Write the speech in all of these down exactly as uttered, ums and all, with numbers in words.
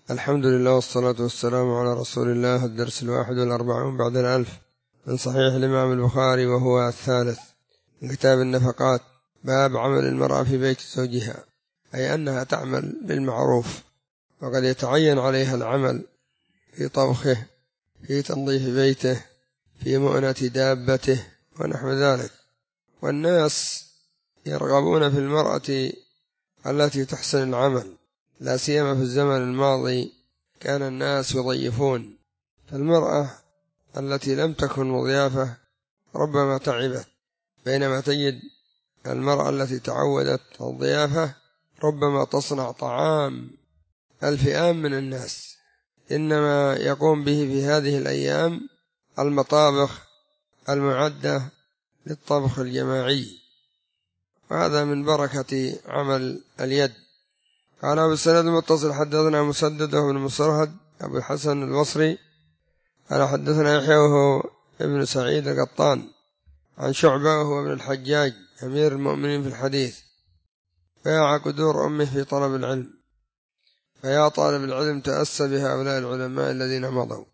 الحمد لله والصلاة والسلام على رسول الله. الدرس الواحد والأربعون بعد الألف من صحيح الإمام البخاري، وهو الثالث من كتاب النفقات. باب عمل المرأة في بيت زوجها، أي أنها تعمل بالمعروف، وقد يتعين عليها العمل في طبخه، في تنظيف بيته، في مؤنة دابته ونحو ذلك. والناس يرغبون في المرأة التي تحسن العمل، لا سيما في الزمن الماضي كان الناس يضيفون، فالمرأة التي لم تكن مضيافة ربما تعبت، بينما تجد المرأة التي تعودت الضيافة ربما تصنع طعام الفئام من الناس، إنما يقوم به في هذه الأيام المطابخ المعدة للطبخ الجماعي، وهذا من بركة عمل اليد. قال أبو السند المتصل حدثنا مسدد بن مصرهد أبو الحسن البصري قال حدثنا يحيى وهو ابن سعيد القطان عن شعبة وهو ابن الحجاج أمير المؤمنين في الحديث، باع قدور أمه في طلب العلم، فيا طالب العلم تأسى بهؤلاء العلماء الذين مضوا،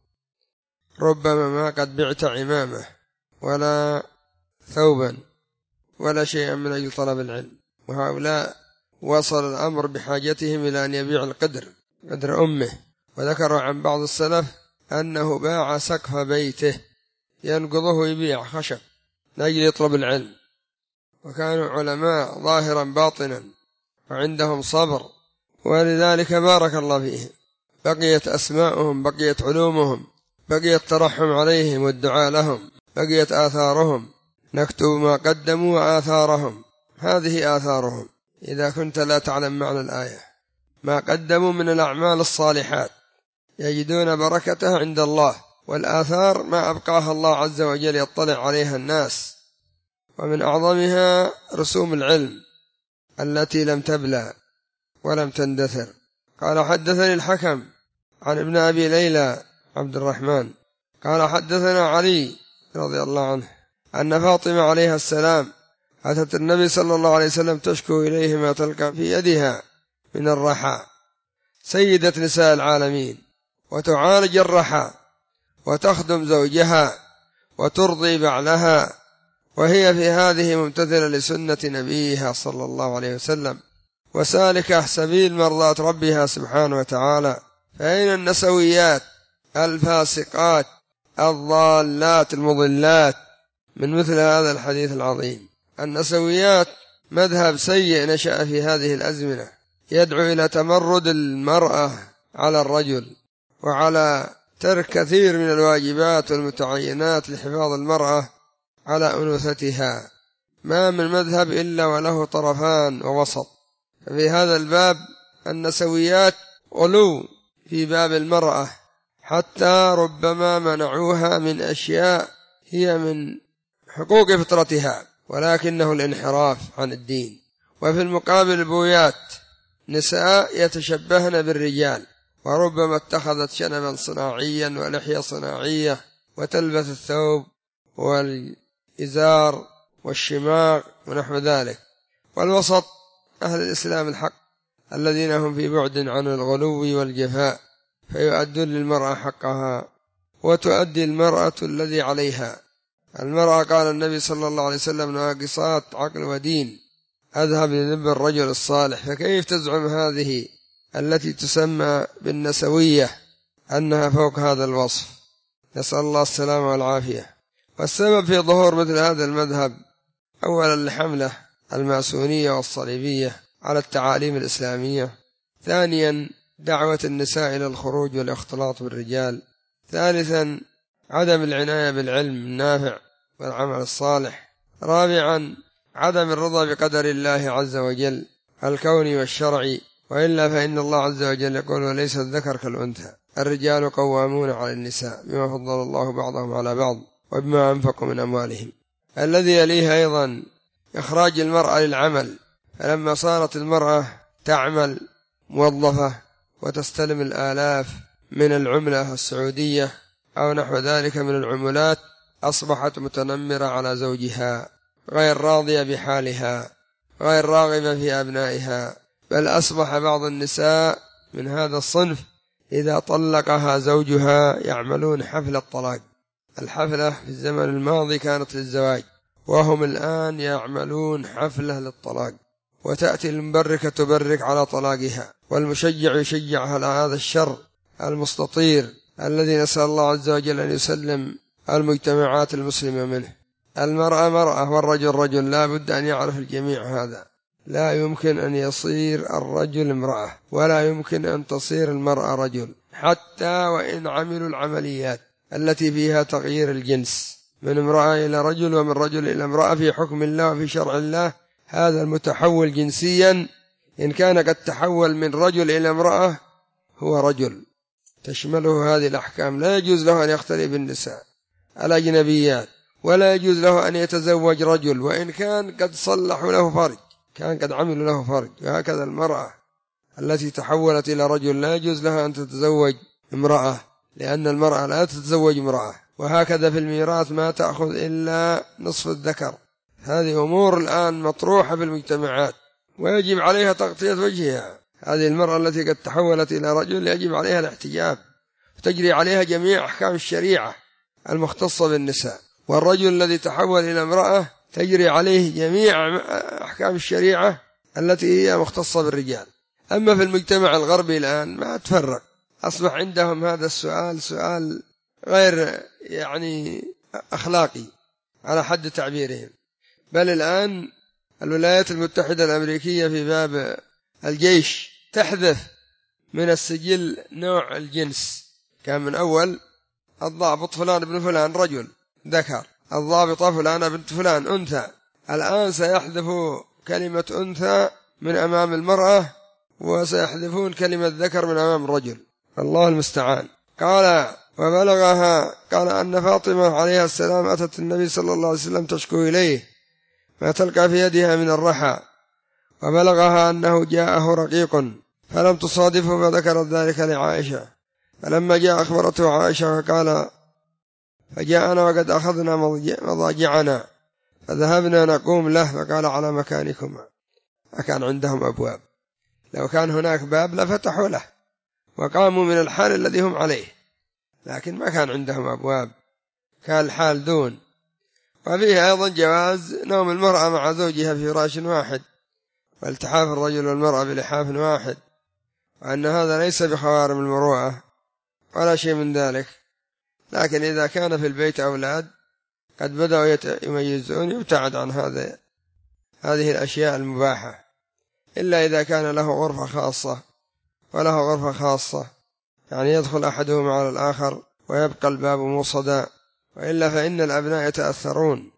ربما ما قد بعت عمامه ولا ثوبا ولا شيئا من أجل طلب العلم، وهؤلاء وصل الأمر بحاجتهم إلى أن يبيع القدر قدر أمه. وذكر عن بعض السلف أنه باع سقف بيته ينقضه يبيع خشب لأجل يطلب العلم، وكانوا علماء ظاهرا باطنا وعندهم صبر، ولذلك بارك الله فيهم، بقيت أسماؤهم، بقيت علومهم، بقيت الترحم عليهم والدعاء لهم، بقيت آثارهم، نكتب ما قدموا وآثارهم، هذه آثارهم إذا كنت لا تعلم معنى الآية، ما قدموا من الأعمال الصالحات يجدون بركتها عند الله، والآثار ما أبقاها الله عز وجل يطلع عليها الناس، ومن أعظمها رسوم العلم التي لم تبلى ولم تندثر. قال حدثني الحكم عن ابن أبي ليلى عبد الرحمن قال حدثنا علي رضي الله عنه أن فاطمة عليها السلام أتت النبي صلى الله عليه وسلم تشكو إليه ما تلقى في يدها من الرحى، سيدة نساء العالمين، وتعالج الرحى وتخدم زوجها وترضي بعلها، وهي في هذه ممتثلة لسنة نبيها صلى الله عليه وسلم، وسالكة سبيل مرضاة ربها سبحانه وتعالى. فأين النسويات الفاسقات الضالات المضلات من مثل هذا الحديث العظيم؟ النسويات مذهب سيء نشأ في هذه الأزمنة، يدعو إلى تمرد المرأة على الرجل، وعلى ترك كثير من الواجبات والمتعينات لحفاظ المرأة على أنوثتها. ما من مذهب إلا وله طرفان ووسط، ففي هذا الباب النسويات غلو في باب المرأة، حتى ربما منعوها من أشياء هي من حقوق فطرتها، ولكنه الانحراف عن الدين. وفي المقابل البويات نساء يتشبهن بالرجال، وربما اتخذت شنبا صناعيا ولحية صناعية، وتلبس الثوب والإزار والشماغ ونحو ذلك. والوسط أهل الإسلام الحق الذين هم في بعد عن الغلو والجفاء، فيؤدون للمرأة حقها وتؤدي المرأة الذي عليها. المرأة قال النبي صلى الله عليه وسلم ناقصات عقل ودين أذهب للب الرجل الصالح، فكيف تزعم هذه التي تسمى بالنسوية أنها فوق هذا الوصف؟ نسأل الله السلامة والعافية. والسبب في ظهور مثل هذا المذهب أولا الحملة الماسونية والصليبية على التعاليم الإسلامية، ثانيا دعوة النساء إلى الخروج والاختلاط بالرجال، ثالثا عدم العناية بالعلم النافع والعمل الصالح، رابعا عدم الرضا بقدر الله عز وجل الكوني والشرعي، وإلا فإن الله عز وجل يقول وليس الذكر كالأنثى، الرجال قوامون على النساء بما فضل الله بعضهم على بعض وبما أنفقوا من أموالهم. الذي يليه أيضا إخراج المرأة للعمل، فلما صارت المرأة تعمل موظفة وتستلم الآلاف من العملة السعودية أو نحو ذلك من العملات، أصبحت متنمرة على زوجها، غير راضية بحالها، غير راغبة في أبنائها، بل أصبح بعض النساء من هذا الصنف إذا طلقها زوجها يعملون حفل الطلاق. الحفلة في الزمن الماضي كانت للزواج، وهم الآن يعملون حفلة للطلاق، وتأتي المبركة تبرك على طلاقها، والمشجع يشجع على هذا الشر المستطير الذي نسأل الله عز وجل أن يسلم المجتمعات المسلمة منه. المرأة مرأة والرجل رجل، لا بد أن يعرف الجميع هذا. لا يمكن أن يصير الرجل امرأة، ولا يمكن أن تصير المرأة رجل، حتى وإن عملوا العمليات التي فيها تغيير الجنس من امرأة إلى رجل ومن رجل إلى امرأة في حكم الله وفي شرع الله. هذا المتحول جنسيا إن كان قد تحول من رجل إلى امرأة هو رجل، تشمله هذه الأحكام. لا يجوز له أن يختلي بالنساء الأجنبيات، ولا يجوز له أن يتزوج رجل وإن كان قد صلحوا له فرج، كان قد عملوا له فرج. وهكذا المرأة التي تحولت إلى رجل لا يجوز لها أن تتزوج امرأة، لأن المرأة لا تتزوج امرأة. وهكذا في الميراث ما تأخذ إلا نصف الذكر. هذه أمور الآن مطروحة في المجتمعات ويجب عليها تغطية وجهها. هذه المرأة التي قد تحولت إلى رجل يجب عليها الاحتجاب، تجري عليها جميع أحكام الشريعة المختصة بالنساء. والرجل الذي تحول إلى امرأة تجري عليه جميع أحكام الشريعة التي هي مختصة بالرجال. أما في المجتمع الغربي الآن ما تفرق، أصبح عندهم هذا السؤال سؤال غير يعني أخلاقي على حد تعبيرهم. بل الآن الولايات المتحدة الأمريكية في باب الجيش تحذف من السجل نوع الجنس. كان من أول الضابط فلان ابن فلان رجل ذكر، الضابطة فلان بنت فلان أنثى. الآن سيحذف كلمة أنثى من أمام المرأة، وسيحذفون كلمة ذكر من أمام الرجل. الله المستعان. قال وبلغها قال أن فاطمة عليها السلام أتت النبي صلى الله عليه وسلم تشكو إليه ما تلقى في يدها من الرحى، وبلغها أنه جاءه رقيق فلم تصادفه، فذكرت ذلك لعائشة. فلما جاء أخبرته عائشة فقال فجاءنا وقد أخذنا مضاجعنا فذهبنا نقوم له، فقال على مكانكما. فكان عندهم أبواب، لو كان هناك باب لفتحوا له وقاموا من الحال الذي هم عليه، لكن ما كان عندهم أبواب، كان الحال دون. وفيه أيضا جواز نوم المرأة مع زوجها في فراش واحد، والتحاف الرجل والمرأة بلحاف واحد، وأن هذا ليس بخوارم المروءة ولا شيء من ذلك. لكن إذا كان في البيت أولاد قد بدأوا يميزون يبتعد عن هذا هذه الأشياء المباحة، إلا إذا كان له غرفة خاصة وله غرفة خاصة، يعني يدخل أحدهما على الآخر ويبقى الباب موصدا، وإلا فإن الأبناء يتأثرون،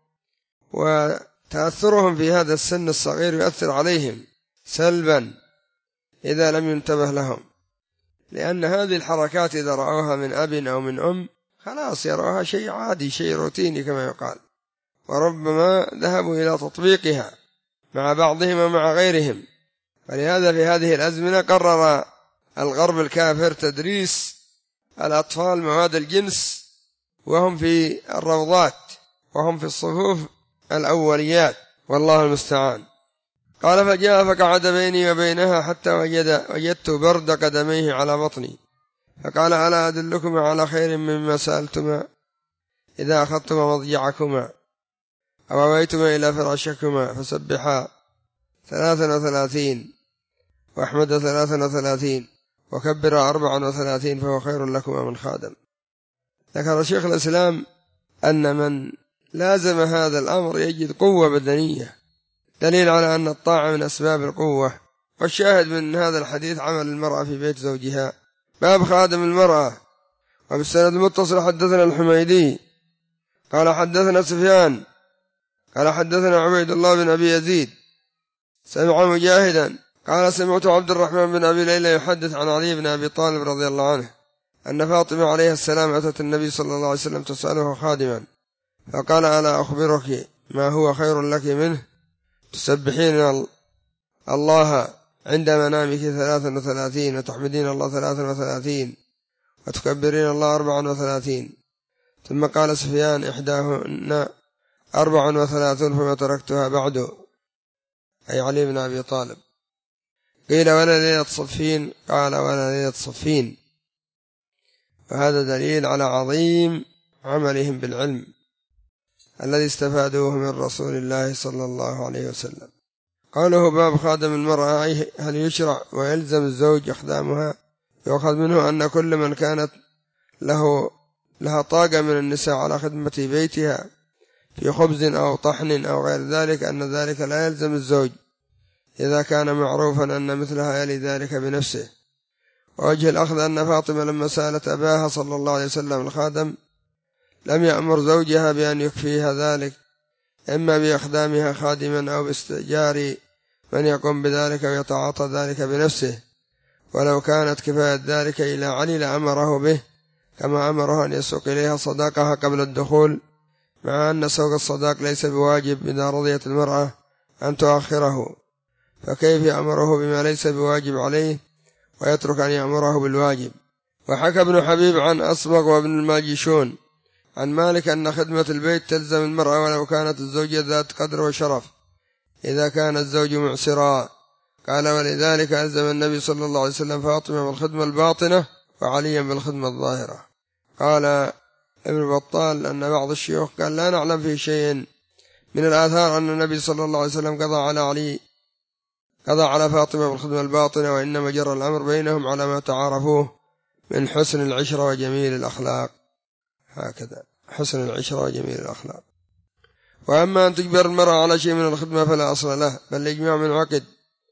وتأثرهم في هذا السن الصغير يؤثر عليهم سلبا إذا لم ينتبه لهم، لأن هذه الحركات إذا رأوها من أب أو من أم خلاص يرأوها شيء عادي، شيء روتيني كما يقال، وربما ذهبوا إلى تطبيقها مع بعضهم ومع غيرهم. فلهذا في هذه الأزمنة قرر الغرب الكافر تدريس الأطفال مواد الجنس وهم في الروضات وهم في الصفوف الأوليات، والله المستعان. قال فجاء فقعد بيني وبينها حتى وجد وجدت برد قدميه على بطني، فقال ألا أدلكما على خير مما سألتما؟ إذا أخذتما مضجعكما أو أويتما إلى فراشكما فسبحا ثلاثا وثلاثين وأحمد ثلاثا وثلاثين وكبر أربعا وثلاثين فهو خير لكما من خادم. ذكر شيخ الإسلام أن من لازم هذا الأمر يجد قوة بدنية، دليل على أن الطاعة من أسباب القوة. والشاهد من هذا الحديث عمل المرأة في بيت زوجها. باب خادم المرأة. وبالسند المتصل حدثنا الحميدي قال حدثنا سفيان قال حدثنا عبيد الله بن أبي يزيد سمع مجاهدا قال سمعت عبد الرحمن بن أبي ليلى يحدث عن علي بن أبي طالب رضي الله عنه أن فاطمة عليه السلام أتت النبي صلى الله عليه وسلم تسأله خادما، فقال ألا أخبرك ما هو خير لك منه؟ تسبحين الله عند منامك ثلاثا وثلاثين وتحمدين الله ثلاثا وثلاثين وتكبرين الله أربعا وثلاثين. ثم قال سفيان إحداهن أربع وثلاثون فما تركتها بعد، أي علي بن أبي طالب. قيل ولا ليلة صفين؟ قال ولا ليلة صفين. وهذا دليل على عظيم عملهم بالعلم الذي استفادوه من رسول الله صلى الله عليه وسلم. قوله باب خادم المرأة، هل يشرع ويلزم الزوج إخدامها؟ يؤخذ منه أن كل من كانت له لها طاقة من النساء على خدمة بيتها في خبز أو طحن أو غير ذلك أن ذلك لا يلزم الزوج إذا كان معروفا أن مثلها يلي ذلك بنفسه. ووجه الأخذ أن فاطمة لما سألت أباها صلى الله عليه وسلم الخادم لم يأمر زوجها بأن يكفيها ذلك، إما بإخدامها خادما أو باستئجار من يقوم بذلك ويتعاطى ذلك بنفسه، ولو كانت كفاية ذلك إلى علي لأمره به، كما أمره أن يسوق إليها صداقها قبل الدخول، مع أن سوق الصداق ليس بواجب إذا رضيت المرأة أن تؤخره، فكيف يأمره بما ليس بواجب عليه ويترك أن يأمره بالواجب؟ وحكى ابن حبيب عن أصبغ وابن الماجشون عن مالك أن خدمة البيت تلزم المرأة ولو كانت الزوجة ذات قدر وشرف إذا كان الزوج معسرا. قال ولذلك ألزم النبي صلى الله عليه وسلم فاطمة بالخدمة الباطنة وعليا بالخدمة الظاهرة. قال ابن بطال أن بعض الشيوخ قال لا نعلم في شيء من الآثار أن النبي صلى الله عليه وسلم قضى على علي قضى على فاطمة بالخدمة الباطنة، وإنما جرى الأمر بينهم على ما تعارفوه من حسن العشرة وجميل الأخلاق. هكذا حسن العشرة وجميل الأخلاق. وأما أن تجبر المرأة على شيء من الخدمة فلا أصل له، بل الإجماع من عقد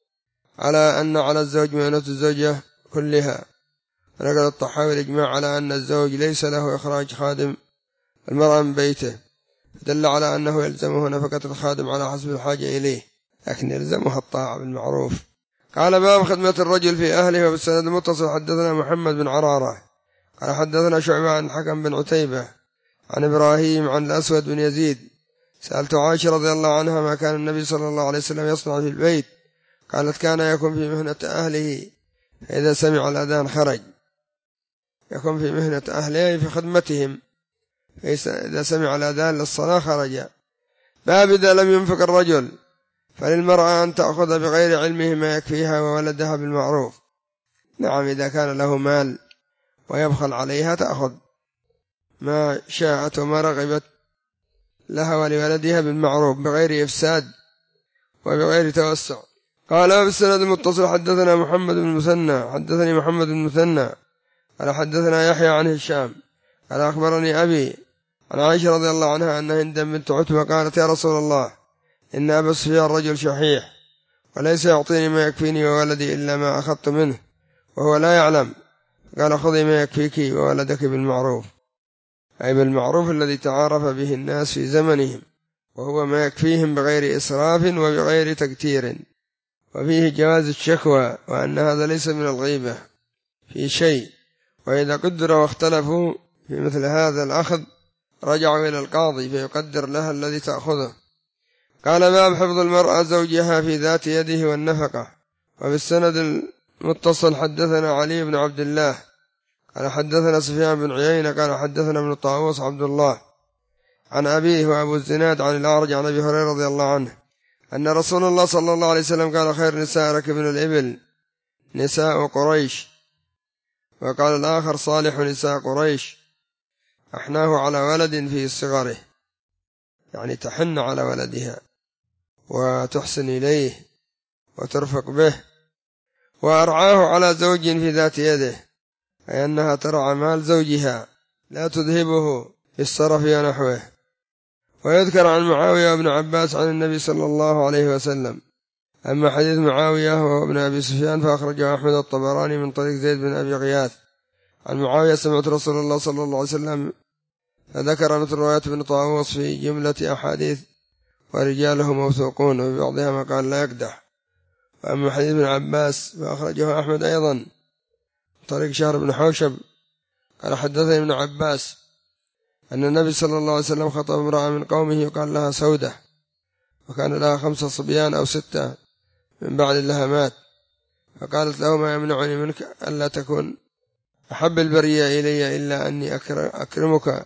على أن على الزوج مؤونة الزوجة كلها. ونقل الطحاوي الإجماع على أن الزوج ليس له إخراج خادم المرأة من بيته، دل على أنه يلزمه نفقة الخادم على حسب الحاجة إليه، لكن يلزمها الطاعة بالمعروف. قال باب خدمة الرجل في أهله. وبالسند المتصل حدثنا محمد بن عرارة قال حدثنا شعبة عن الحكم بن عتيبة عن إبراهيم عن الأسود بن يزيد سألت عائشة رضي الله عنها ما كان النبي صلى الله عليه وسلم يصنع في البيت؟ قالت كان يكون في مهنة أهله، فإذا سمع الأذان خرج. يكون في مهنة أهله في خدمتهم، فإذا سمع الأذان للصلاة خرج. باب إذا لم ينفق الرجل فللمرأة أن تأخذ بغير علمه ما يكفيها وولدها بالمعروف. نعم، إذا كان له مال ويبخل عليها تأخذ ما شاءت وما رغبت لها ولولدها بالمعروف بغير إفساد وبغير توسع. قال بالسند المتصل حدثنا محمد بن المثنى حدثني محمد بن المثنى قال حدثنا يحيى عن هشام قال أخبرني أبي عن عائشة رضي الله عنها أن هند بنت عتبة قالت يا رسول الله إن أبا سفيان رجل شحيح وليس يعطيني ما يكفيني وولدي إلا ما أخذت منه وهو لا يعلم. قال خذي ما يكفيك وولدك بالمعروف، أي بالمعروف الذي تعارف به الناس في زمنهم، وهو ما يكفيهم بغير إسراف وبغير تكتير. وفيه جواز الشكوى، وأن هذا ليس من الغيبة في شيء، وإذا قدر واختلفوا في مثل هذا الأخذ رجعوا إلى القاضي فيقدر لها الذي تأخذه. قال باب حفظ المرأة زوجها في ذات يده والنفقة. وبالسند المتصل حدثنا علي بن عبد الله قال حدثنا سفيان بن عيينة قال حدثنا ابن طاووس عبد الله عن أبيه وأبو الزناد عن الأعرج عن أبي هريرة رضي الله عنه أن رسول الله صلى الله عليه وسلم قال خير نساء ركبن الإبل نساء قريش. وقال الآخر صالح نساء قريش أحناه على ولد في صغره، يعني تحن على ولدها وتحسن إليه وترفق به. وأرعاه على زوج في ذات يده، أي أنها ترعى مال زوجها لا تذهبه في الصرف ونحوه. ويذكر عن معاوية وابن عباس عن النبي صلى الله عليه وسلم. أما حديث معاوية وابن أبي سفيان فأخرجه أحمد الطبراني من طريق زيد بن أبي غياث عن معاوية سمعت رسول الله صلى الله عليه وسلم، فذكر مثل رواية ابن طاووس في جملة أحاديث ورجاله موثوقون، وببعضها ما قال لا يقدح. وأما حديث ابن عباس فأخرجه أحمد أيضا طريق شهر بن حوشب قال حدثني ابن عباس أن النبي صلى الله عليه وسلم خطب امرأة من قومه يقال لها سودة، وكان لها خمسة صبيان أو ستة من بعد لها مات، فقالت له ما يمنعني منك ألا تكون أحب البرية إلي إلا أني أكرمك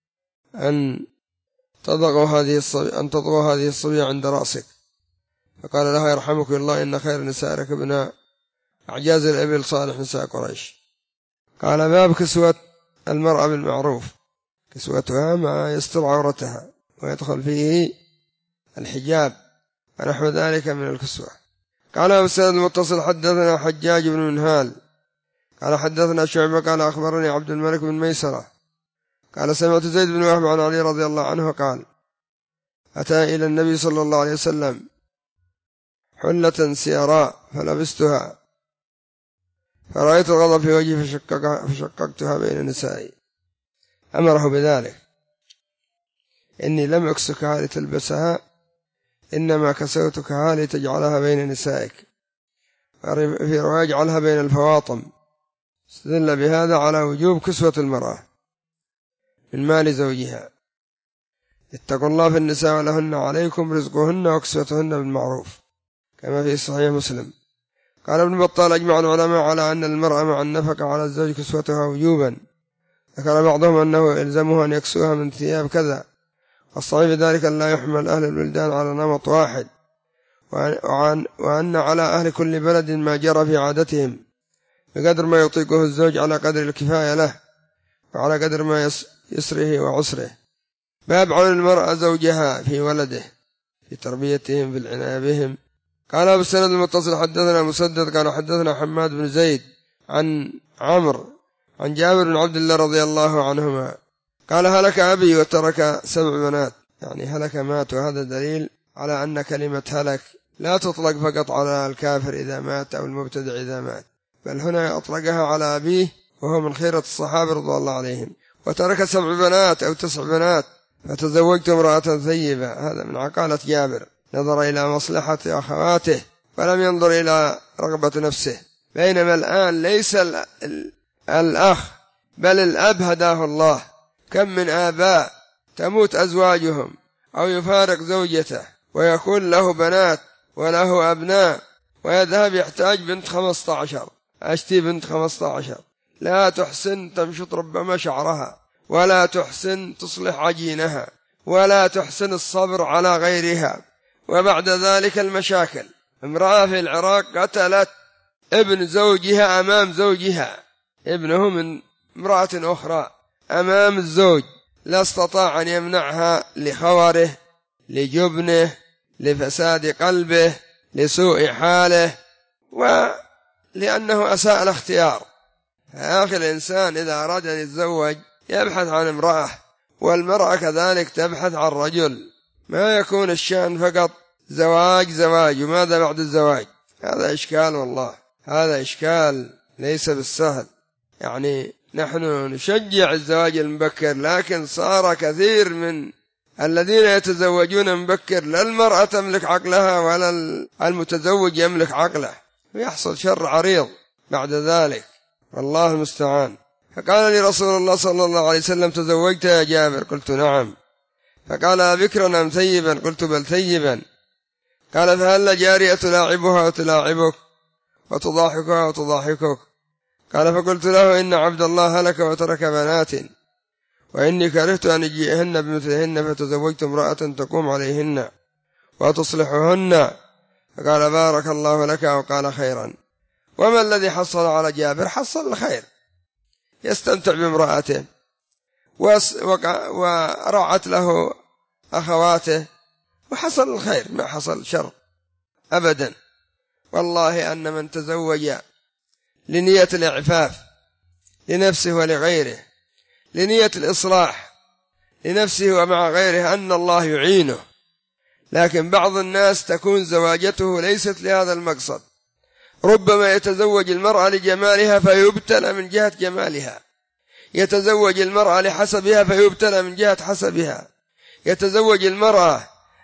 أن تضغوا هذه الصبية أن تضغوا هذه الصبية عند رأسك. فقال لها يرحمك الله إن خير نساء ركبنا أعجاز الإبل صالح نساء قريش. قال باب كسوة المرأة بالمعروف، كسوتها ما يستر عورتها ويدخل فيه الحجاب ونحو ذلك من الكسوة. قال أبو السند المتصل حدثنا حجاج بن منهال قال حدثنا شعبة قال أخبرني عبد الملك بن ميسرة قال سمعت زيد بن وهب عن علي رضي الله عنه قال أتى إلى النبي صلى الله عليه وسلم حلة سيراء فلبستها فرأيت الغضب في وجهي فشقق فشققتها بين نسائي، أمره بذلك، إني لم أكسكها لتلبسها إنما كسوتكها لتجعلها بين نسائك، في رواية اجعلها بين الفواطم. استدل بهذا على وجوب كسوة المرأة من مال زوجها. اتقوا الله في النساء ولهن عليكم رزقهن وكسوتهن بالمعروف كما في صحيح مسلم. قال ابن بطال أجمع العلماء على أن المرأة مع النفقة على الزوج كسوتها وجوبا، ذكر بعضهم أنه يلزمه أن يكسوها من ثياب كذا، والصحيح ذلك أن لا يحمل أهل البلدان على نمط واحد، وأن, وأن على أهل كل بلد ما جرى في عادتهم بقدر ما يطيقه الزوج على قدر الكفاية له وعلى قدر ما يسره وعسره. باب عون المرأة زوجها في ولده في تربيتهم في العناية بهم. قال أبو السند المتصل حدثنا مسدد قال حدثنا حماد بن زيد عن عمرو عن جابر بن عبد الله رضي الله عنهما قال هلك أبي وترك سبع بنات، يعني هلك مات، وهذا دليل على أن كلمة هلك لا تطلق فقط على الكافر إذا مات أو المبتدع إذا مات، بل هنا أطلقها على أبيه وهو من خيرة الصحابة رضي الله عليهم. وترك سبع بنات أو تسع بنات فتزوجت امرأة ثيبة، هذا من عقالة جابر، نظر إلى مصلحة أخواته فلم ينظر إلى رغبة نفسه. بينما الآن ليس الأخ بل الأب هداه الله، كم من آباء تموت أزواجهم أو يفارق زوجته ويكون له بنات وله أبناء ويذهب يحتاج بنت خمسة عشر، أشتي بنت خمسة عشر لا تحسن تمشط ربما شعرها، ولا تحسن تصلح عجينها، ولا تحسن الصبر على غيرها، وبعد ذلك المشاكل. امرأة في العراق قتلت ابن زوجها أمام زوجها، ابنه من امرأة أخرى أمام الزوج، لا استطاع أن يمنعها لخوره لجبنه لفساد قلبه لسوء حاله ولأنه أساء الاختيار. فآخر الإنسان إذا أراد أن يتزوج يبحث عن امرأة، والمرأة كذلك تبحث عن رجل، ما يكون الشأن فقط زواج زواج وماذا بعد الزواج. هذا إشكال، والله هذا إشكال ليس بالسهل. يعني نحن نشجع الزواج المبكر، لكن صار كثير من الذين يتزوجون مبكر لا المرأة تملك عقلها ولا المتزوج يملك عقله، ويحصل شر عريض بعد ذلك، والله المستعان. فقال لي رسول الله صلى الله عليه وسلم تزوجت يا جابر؟ قلت نعم. فقال بكرا أم ثيبا؟ قلت بل ثيبا. قال فهل جارية تلاعبها وتلاعبك وتضاحكها وتضاحكك؟ قال فقلت له إن عبد الله هلك وترك بنات وإني كرهت أن أجيئهن بمثلهن فتزوجت امرأة تقوم عليهن وتصلحهن. فقال بارك الله لك، وقال خيرا. وما الذي حصل على جابر؟ حصل الخير، يستمتع بامرأته ورعت له أخواته وحصل الخير، ما حصل شر أبدا. والله أن من تزوج لنية الإعفاف لنفسه ولغيره، لنية الإصلاح لنفسه ومع غيره، أن الله يعينه. لكن بعض الناس تكون زواجته ليست لهذا المقصد، ربما يتزوج المرأة لجمالها فيبتلى من جهة جمالها، يتزوج المرأة لحسبها فيبتلى من جهة حسبها، يتزوج المرأة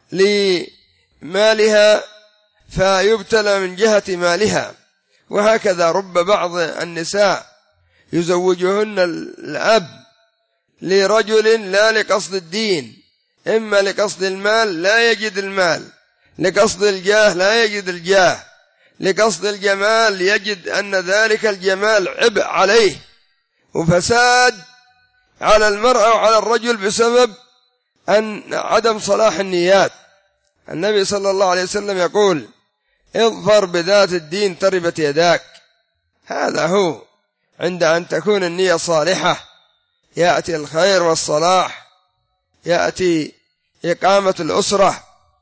لمالها فيبتلى من جهة مالها، وهكذا. رب بعض النساء يزوجهن الأب لرجل لا لقصد الدين، إما لقصد المال لا يجد المال، لقصد الجاه لا يجد الجاه، لقصد الجمال يجد أن ذلك الجمال عبء عليه وفساد على المرأة وعلى الرجل بسبب أن عدم صلاح النيات. النبي صلى الله عليه وسلم يقول اظفر بذات الدين تربت يداك. هذا هو، عند أن تكون النية صالحة يأتي الخير والصلاح، يأتي إقامة الأسرة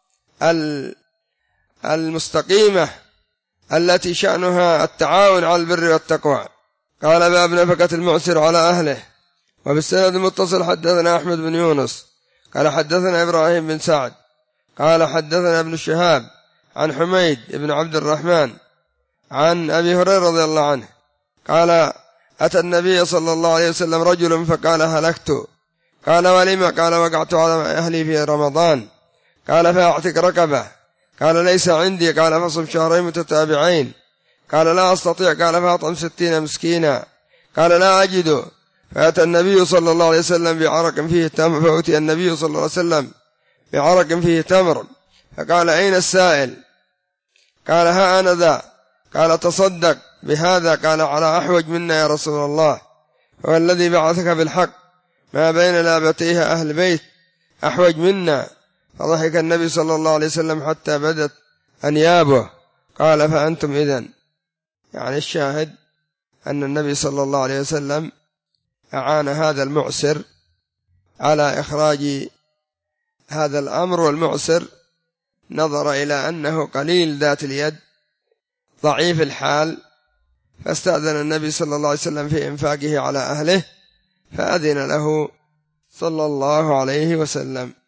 المستقيمة التي شأنها التعاون على البر والتقوى. قال باب نفقة المعسر على أهله. وبالسند المتصل حدثنا أحمد بن يونس قال حدثنا إبراهيم بن سعد قال حدثنا ابن شهاب عن حميد بن عبد الرحمن عن أبي هريرة رضي الله عنه قال أتى النبي صلى الله عليه وسلم رجل فقال هلكت. قال ولما؟ قال وقعت على أهلي في رمضان. قال فأعتق رقبة. قال ليس عندي. قال فصم شهرين متتابعين. قال لا أستطيع. قال فأطعم ستين مسكينا. قال لا أجد. فأتى النبي صلى الله عليه وسلم بعرق فيه تمر. فأتي النبي صلى الله عليه وسلم بعرق فيه تمر فقال أين السائل؟ قال ها أنا ذا. قال تصدق بهذا. قال على أحوج منا يا رسول الله. هو الذي بعثك بالحق ما بين لابتيها أهل بيت أحوج منا. فضحك النبي صلى الله عليه وسلم حتى بدت أنيابه. قال فأنتم إذن. يعني الشاهد أن النبي صلى الله عليه وسلم أعان هذا المعسر على إخراج هذا الأمر، والمعسر نظر إلى أنه قليل ذات اليد ضعيف الحال، فاستأذن النبي صلى الله عليه وسلم في إنفاقه على أهله، فأذن له صلى الله عليه وسلم.